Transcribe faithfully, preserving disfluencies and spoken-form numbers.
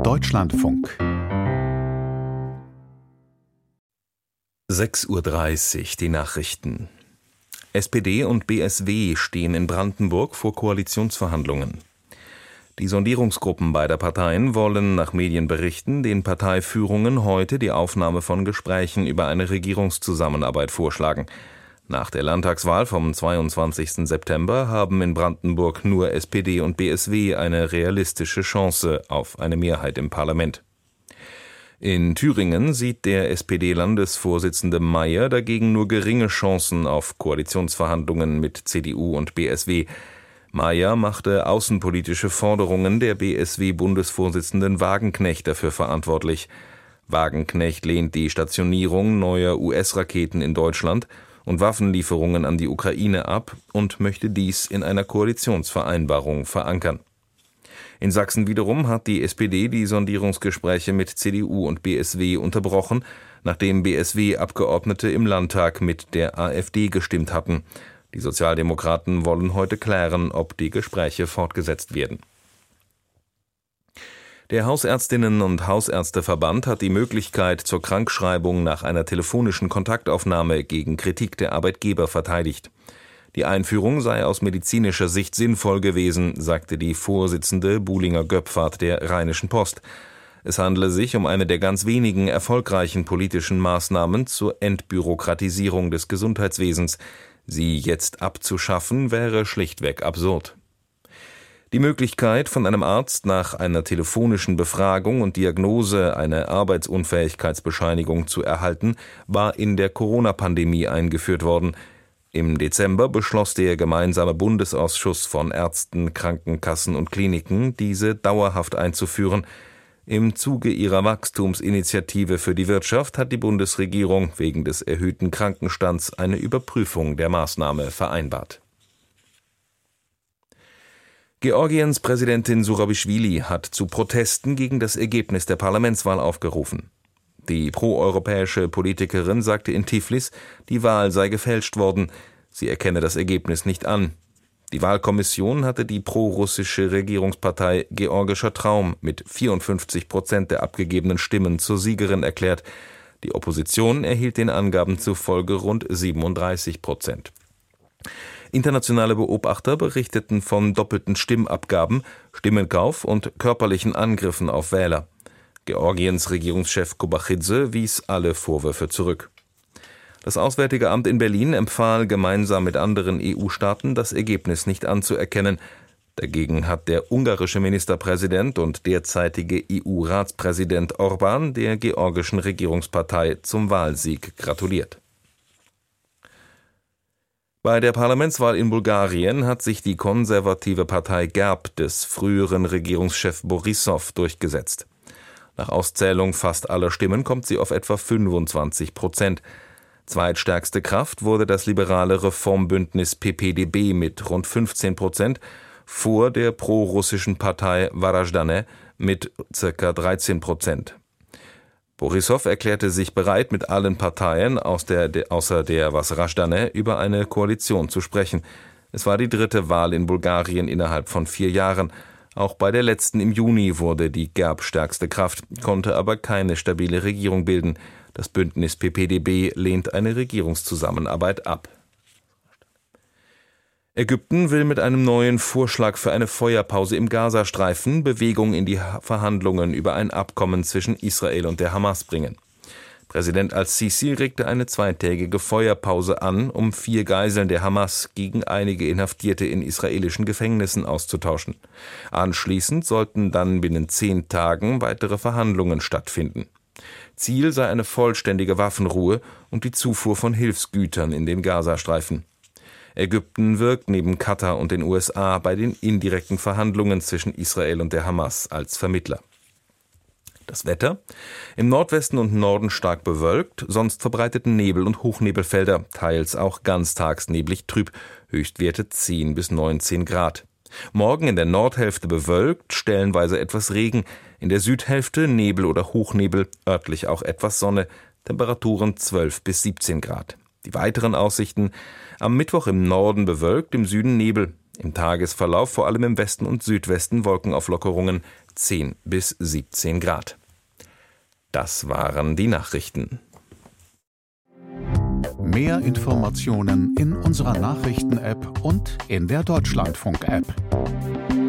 Deutschlandfunk. sechs Uhr dreißig, die Nachrichten. S P D und B S W stehen in Brandenburg vor Koalitionsverhandlungen. Die Sondierungsgruppen beider Parteien wollen nach Medienberichten den Parteiführungen heute die Aufnahme von Gesprächen über eine Regierungszusammenarbeit vorschlagen. Nach der Landtagswahl vom zweiundzwanzigsten September haben in Brandenburg nur S P D und B S W eine realistische Chance auf eine Mehrheit im Parlament. In Thüringen sieht der S P D-Landesvorsitzende Mayer dagegen nur geringe Chancen auf Koalitionsverhandlungen mit C D U und B S W. Mayer machte außenpolitische Forderungen der B S W-Bundesvorsitzenden Wagenknecht dafür verantwortlich. Wagenknecht lehnt die Stationierung neuer U S-Raketen in Deutschland und Waffenlieferungen an die Ukraine ab und möchte dies in einer Koalitionsvereinbarung verankern. In Sachsen wiederum hat die S P D die Sondierungsgespräche mit C D U und B S W unterbrochen, nachdem B S W-Abgeordnete im Landtag mit der AfD gestimmt hatten. Die Sozialdemokraten wollen heute klären, ob die Gespräche fortgesetzt werden. Der Hausärztinnen- und Hausärzteverband hat die Möglichkeit zur Krankschreibung nach einer telefonischen Kontaktaufnahme gegen Kritik der Arbeitgeber verteidigt. Die Einführung sei aus medizinischer Sicht sinnvoll gewesen, sagte die Vorsitzende Buhlinger-Göpfert der Rheinischen Post. Es handle sich um eine der ganz wenigen erfolgreichen politischen Maßnahmen zur Entbürokratisierung des Gesundheitswesens. Sie jetzt abzuschaffen, wäre schlichtweg absurd. Die Möglichkeit, von einem Arzt nach einer telefonischen Befragung und Diagnose eine Arbeitsunfähigkeitsbescheinigung zu erhalten, war in der Corona-Pandemie eingeführt worden. Im Dezember beschloss der gemeinsame Bundesausschuss von Ärzten, Krankenkassen und Kliniken, diese dauerhaft einzuführen. Im Zuge ihrer Wachstumsinitiative für die Wirtschaft hat die Bundesregierung wegen des erhöhten Krankenstands eine Überprüfung der Maßnahme vereinbart. Georgiens Präsidentin Surabischwili hat zu Protesten gegen das Ergebnis der Parlamentswahl aufgerufen. Die proeuropäische Politikerin sagte in Tiflis, die Wahl sei gefälscht worden. Sie erkenne das Ergebnis nicht an. Die Wahlkommission hatte die prorussische Regierungspartei Georgischer Traum mit vierundfünfzig Prozent der abgegebenen Stimmen zur Siegerin erklärt. Die Opposition erhielt den Angaben zufolge rund siebenunddreißig Prozent. Internationale Beobachter berichteten von doppelten Stimmabgaben, Stimmenkauf und körperlichen Angriffen auf Wähler. Georgiens Regierungschef Kobachidze wies alle Vorwürfe zurück. Das Auswärtige Amt in Berlin empfahl gemeinsam mit anderen E U-Staaten, das Ergebnis nicht anzuerkennen. Dagegen hat der ungarische Ministerpräsident und derzeitige E U-Ratspräsident Orbán der georgischen Regierungspartei zum Wahlsieg gratuliert. Bei der Parlamentswahl in Bulgarien hat sich die konservative Partei Gerb des früheren Regierungschefs Borissow durchgesetzt. Nach Auszählung fast aller Stimmen kommt sie auf etwa fünfundzwanzig Prozent. Zweitstärkste Kraft wurde das liberale Reformbündnis P P D B mit rund fünfzehn Prozent, vor der prorussischen Partei Varaždane mit ca. dreizehn Prozent. Borissow erklärte sich bereit, mit allen Parteien aus der, außer der Varaždane über eine Koalition zu sprechen. Es war die dritte Wahl in Bulgarien innerhalb von vier Jahren. Auch bei der letzten im Juni wurde die Gerb stärkste Kraft, konnte aber keine stabile Regierung bilden. Das Bündnis P P D B lehnt eine Regierungszusammenarbeit ab. Ägypten will mit einem neuen Vorschlag für eine Feuerpause im Gazastreifen Bewegung in die Verhandlungen über ein Abkommen zwischen Israel und der Hamas bringen. Präsident al-Sisi regte eine zweitägige Feuerpause an, um vier Geiseln der Hamas gegen einige Inhaftierte in israelischen Gefängnissen auszutauschen. Anschließend sollten dann binnen zehn Tagen weitere Verhandlungen stattfinden. Ziel sei eine vollständige Waffenruhe und die Zufuhr von Hilfsgütern in den Gazastreifen. Ägypten wirkt neben Katar und den U S A bei den indirekten Verhandlungen zwischen Israel und der Hamas als Vermittler. Das Wetter: Im Nordwesten und Norden stark bewölkt, sonst verbreiteten Nebel- und Hochnebelfelder, teils auch ganztags neblig trüb, Höchstwerte zehn bis neunzehn Grad. Morgen in der Nordhälfte bewölkt, stellenweise etwas Regen, in der Südhälfte Nebel oder Hochnebel, örtlich auch etwas Sonne, Temperaturen zwölf bis siebzehn Grad. Die weiteren Aussichten: am Mittwoch im Norden bewölkt, im Süden Nebel. Im Tagesverlauf vor allem im Westen und Südwesten Wolkenauflockerungen, zehn bis siebzehn Grad. Das waren die Nachrichten. Mehr Informationen in unserer Nachrichten-App und in der Deutschlandfunk-App.